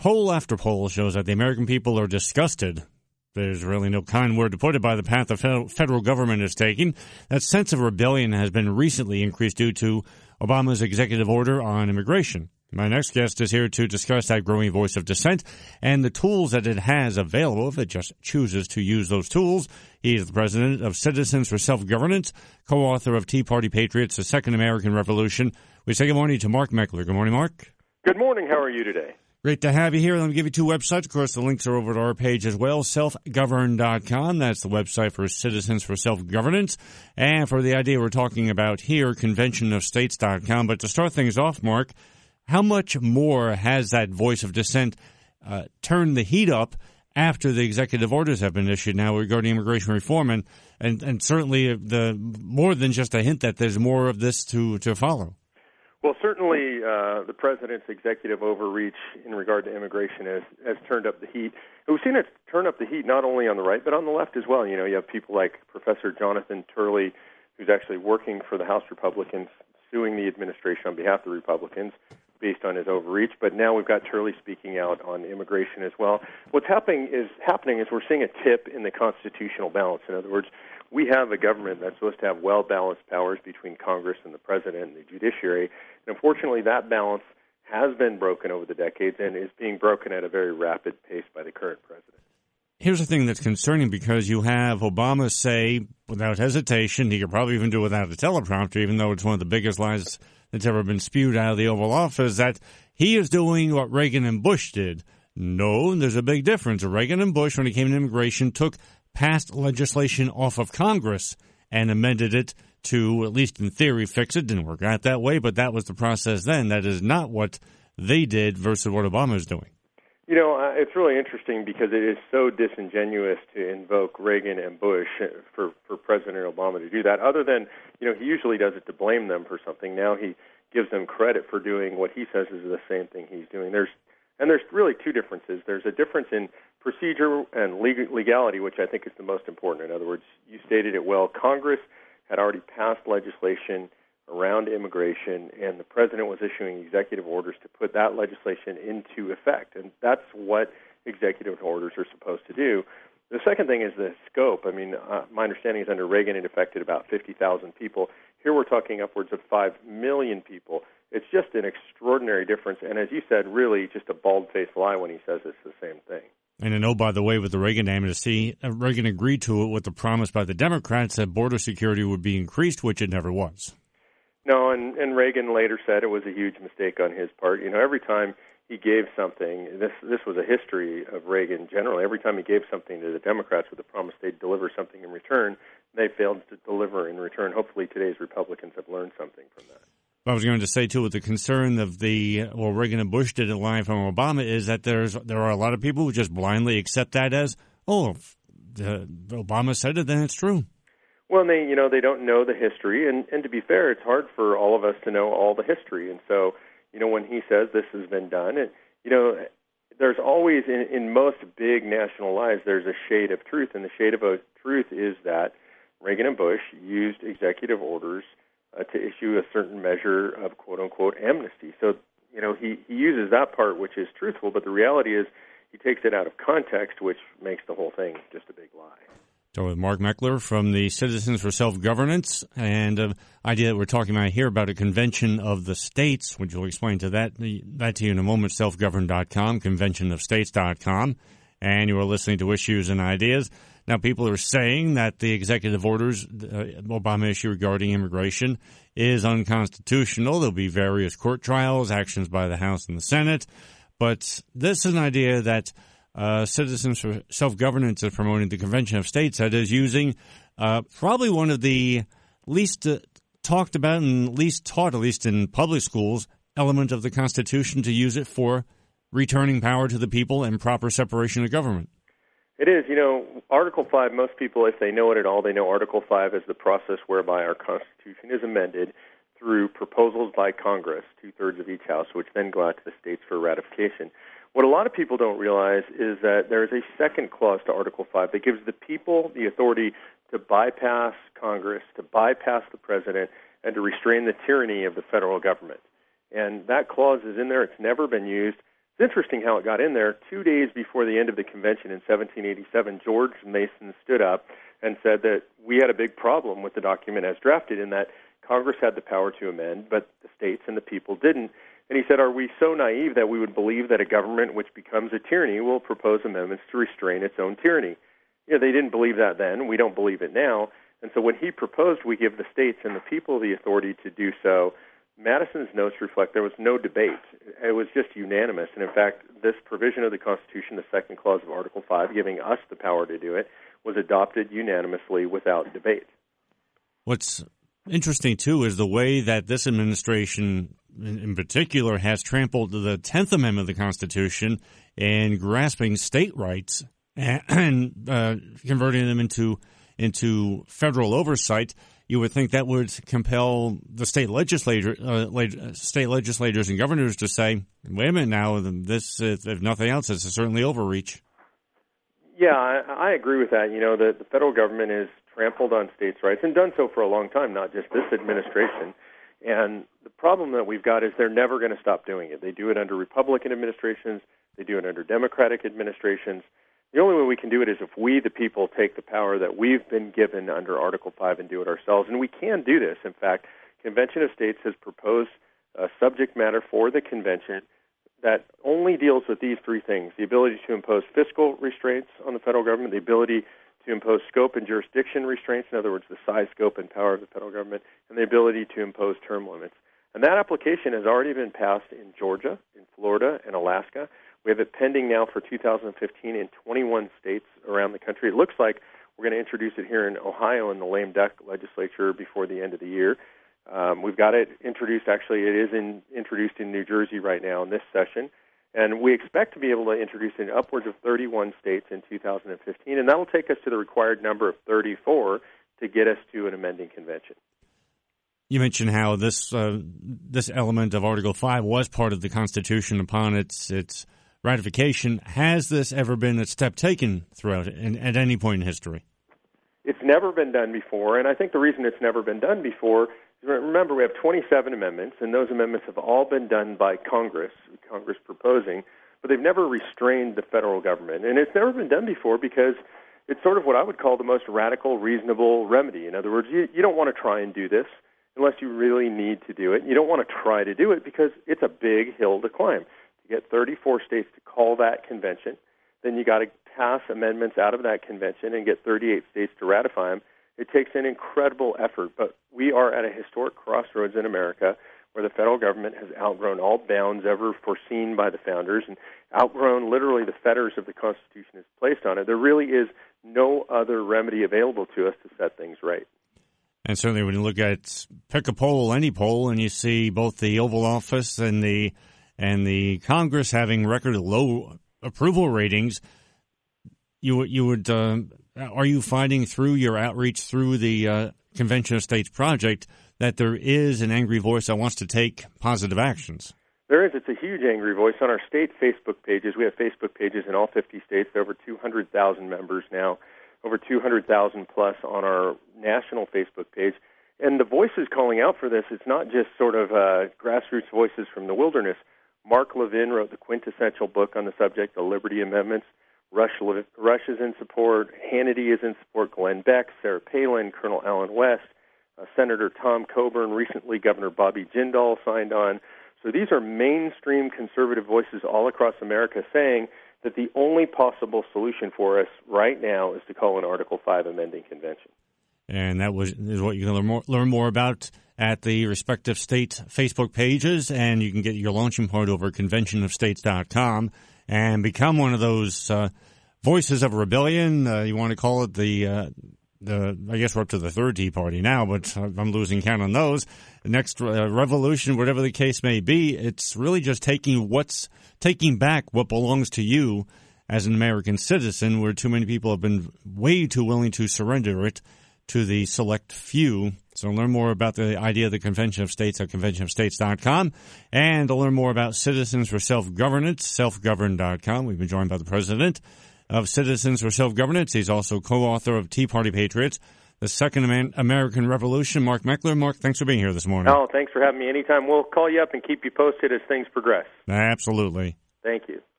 Poll after poll shows that the American people are disgusted. There's really no kind word to put it by the path the federal government is taking. That sense of rebellion has been recently increased due to Obama's executive order on immigration. My next guest is here to discuss that growing voice of dissent and the tools that it has available if it just chooses to use those tools. He is the president of Citizens for Self-Governance, co-author of Tea Party Patriots, The Second American Revolution. We say good morning to Mark Meckler. Good morning, Mark. Good morning. How are you today? Great to have you here. Let me give you two websites. Of course, the links are over at our page as well, selfgovern.com. That's the website for Citizens for Self-Governance. And for the idea we're talking about here, conventionofstates.com. But to start things off, Mark, how much more has that voice of dissent turned the heat up after the executive orders have been issued now regarding immigration reform? And certainly the more than just a hint that there's more of this to follow. Well, certainly the president's executive overreach in regard to immigration has turned up the heat. And we've seen it turn up the heat not only on the right, but on the left as well. You know, you have people like Professor Jonathan Turley, who's actually working for the House Republicans, suing the administration on behalf of the Republicans based on his overreach. But now we've got Turley speaking out on immigration as well. What's happening is we're seeing a tip in the constitutional balance. In other words, we have a government that's supposed to have well-balanced powers between Congress and the president and the judiciary. And unfortunately, that balance has been broken over the decades and is being broken at a very rapid pace by the current president. Here's the thing that's concerning, because you have Obama say, without hesitation, he could probably even do it without a teleprompter, even though it's one of the biggest lies that's ever been spewed out of the Oval Office, that he is doing what Reagan and Bush did. No, there's a big difference. Reagan and Bush, when it came to immigration, took passed legislation off of Congress and amended it to, at least in theory, fix it. Didn't work out that way, but that was the process then. That is not what they did versus what Obama is doing. You know, it's really interesting because it is so disingenuous to invoke Reagan and Bush for President Obama to do that. Other than, you know, he usually does it to blame them for something. Now he gives them credit for doing what he says is the same thing he's doing. There's really two differences. There's a difference in procedure and legality, which I think is the most important. In other words, you stated it well. Congress had already passed legislation around immigration, and the president was issuing executive orders to put that legislation into effect. And that's what executive orders are supposed to do. The second thing is the scope. I mean, my understanding is under Reagan it affected about 50,000 people. Here we're talking upwards of 5 million people. It's just an extraordinary difference. And as you said, really just a bald-faced lie when he says it's the same thing. And I know, by the way, with the Reagan amnesty, Reagan agreed to it with the promise by the Democrats that border security would be increased, which it never was. No, and Reagan later said it was a huge mistake on his part. You know, every time he gave something, this was a history of Reagan generally, every time he gave something to the Democrats with the promise they'd deliver something in return, they failed to deliver in return. Hopefully today's Republicans have learned something from that. I was going to say, too, with the concern of Reagan and Bush did it lying from Obama, is that there are a lot of people who just blindly accept that as, if Obama said it, then it's true. Well, they don't know the history, and to be fair, it's hard for all of us to know all the history. And so, when he says this has been done, there's always, in most big national lies, there's a shade of truth, and the shade of truth is that Reagan and Bush used executive orders to issue a certain measure of quote-unquote amnesty. So, he uses that part, which is truthful, but the reality is he takes it out of context, which makes the whole thing just a big lie. So with Mark Meckler from the Citizens for Self-Governance, and an idea that we're talking about here about a convention of the states, which we'll explain to that to you in a moment, selfgovern.com, conventionofstates.com, and you are listening to Issues and Ideas. Now, people are saying that the executive orders Obama issued regarding immigration is unconstitutional. There'll be various court trials, actions by the House and the Senate, but this is an idea that Citizens for Self-Governance is promoting, the Convention of States, that is using probably one of the least talked about and least taught, at least in public schools, element of the Constitution, to use it for returning power to the people and proper separation of government. It is. Article 5, most people, if they know it at all, they know Article 5 is the process whereby our Constitution is amended through proposals by Congress, two-thirds of each house, which then go out to the states for ratification. What a lot of people don't realize is that there is a second clause to Article 5 that gives the people the authority to bypass Congress, to bypass the president, and to restrain the tyranny of the federal government. And that clause is in there. It's never been used. It's interesting how it got in there. 2 days before the end of the convention in 1787, George Mason stood up and said that we had a big problem with the document as drafted in that Congress had the power to amend, but the states and the people didn't. And he said, are we so naive that we would believe that a government which becomes a tyranny will propose amendments to restrain its own tyranny? You know, they didn't believe that then. We don't believe it now. And so when he proposed we give the states and the people the authority to do so, Madison's notes reflect there was no debate. It was just unanimous. And in fact, this provision of the Constitution, the second clause of Article 5, giving us the power to do it, was adopted unanimously without debate. What's interesting, too, is the way that this administration in particular has trampled the 10th Amendment of the Constitution and grasping state rights and converting them into federal oversight. You would think that would compel the state legislators and governors to say, wait a minute now, this, if nothing else, this is certainly overreach. Yeah, I agree with that. You know, the federal government is trampled on states' rights and done so for a long time, not just this administration. And the problem that we've got is they're never going to stop doing it. They do it under Republican administrations. They do it under Democratic administrations. The only way we can do it is if we, the people, take the power that we've been given under Article 5 and do it ourselves. And we can do this. In fact, Convention of States has proposed a subject matter for the convention that only deals with these three things: the ability to impose fiscal restraints on the federal government, the ability to impose scope and jurisdiction restraints, in other words, the size, scope, and power of the federal government, and the ability to impose term limits. And that application has already been passed in Georgia, in Florida, and Alaska. We have it pending now for 2015 in 21 states around the country. It looks like we're going to introduce it here in Ohio in the lame duck legislature before the end of the year. We've got it introduced. Actually, it is introduced in New Jersey right now in this session. And we expect to be able to introduce it in upwards of 31 states in 2015. And that will take us to the required number of 34 to get us to an amending convention. You mentioned how this element of Article 5 was part of the Constitution upon its ratification. Has this ever been a step taken throughout at any point in history? It's never been done before, and I think the reason it's never been done before is, remember, we have 27 amendments, and those amendments have all been done by Congress proposing, but they've never restrained the federal government. And it's never been done before because it's sort of what I would call the most radical, reasonable remedy. In other words, you don't want to try and do this unless you really need to do it. You don't want to try to do it because it's a big hill to climb. You get 34 states to call that convention, then you got to pass amendments out of that convention and get 38 states to ratify them. It takes an incredible effort, but we are at a historic crossroads in America where the federal government has outgrown all bounds ever foreseen by the founders and outgrown literally the fetters of the Constitution is placed on it. There really is no other remedy available to us to set things right. And certainly when you look at, pick a poll, any poll, and you see both the Oval Office and the Congress having record low approval ratings, you would are you finding through your outreach through the Convention of States project that there is an angry voice that wants to take positive actions? There is. It's a huge angry voice. On our state Facebook pages, we have Facebook pages in all 50 states. There are over 200,000 members now, over 200,000 plus on our national Facebook page. And the voices calling out for this, it's not just sort of grassroots voices from the wilderness. Mark Levin wrote the quintessential book on the subject, The Liberty Amendments. Rush is in support. Hannity is in support. Glenn Beck, Sarah Palin, Colonel Allen West, Senator Tom Coburn, recently Governor Bobby Jindal signed on. So these are mainstream conservative voices all across America saying that the only possible solution for us right now is to call an Article 5 amending convention. And that is what you can learn more about at the respective state Facebook pages, and you can get your launching point over at conventionofstates.com and become one of those voices of rebellion. You want to call it the I guess we're up to the third Tea Party now, but I'm losing count on those. The next revolution, whatever the case may be, it's really just taking back what belongs to you as an American citizen, where too many people have been way too willing to surrender it to the select few. So learn more about the idea of the Convention of States at conventionofstates.com. And to learn more about Citizens for Self-Governance, selfgovern.com. We've been joined by the president of Citizens for Self-Governance. He's also co-author of Tea Party Patriots, the Second American Revolution. Mark Meckler. Mark, thanks for being here this morning. Oh, thanks for having me anytime. We'll call you up and keep you posted as things progress. Absolutely. Thank you.